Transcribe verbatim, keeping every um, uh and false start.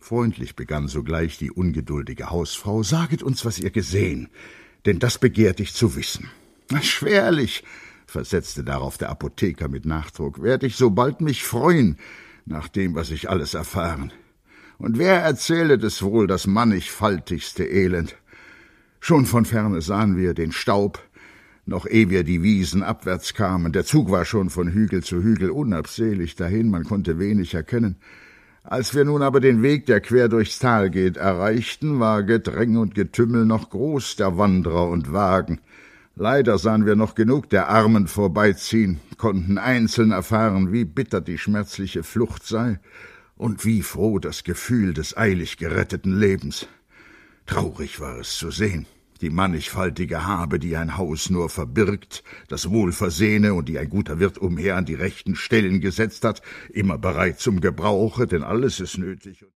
Freundlich begann sogleich die ungeduldige Hausfrau, »Saget uns, was ihr gesehen, denn das begehrt ich zu wissen.« »Schwerlich«, versetzte darauf der Apotheker mit Nachdruck, »werd ich so bald mich freuen, nach dem, was ich alles erfahren. Und wer erzählet es wohl, das mannigfaltigste Elend? Schon von ferne sahen wir den Staub, noch ehe wir die Wiesen abwärts kamen. Der Zug war schon von Hügel zu Hügel unabsehlich dahin, man konnte wenig erkennen. Als wir nun aber den Weg, der quer durchs Tal geht, erreichten, war Gedräng und Getümmel noch groß der Wanderer und Wagen. Leider sahen wir noch genug der Armen vorbeiziehen, konnten einzeln erfahren, wie bitter die schmerzliche Flucht sei und wie froh das Gefühl des eilig geretteten Lebens. Traurig war es zu sehen, die mannigfaltige Habe, die ein Haus nur verbirgt, das Wohlversehene und die ein guter Wirt umher an die rechten Stellen gesetzt hat, immer bereit zum Gebrauche, denn alles ist nötig.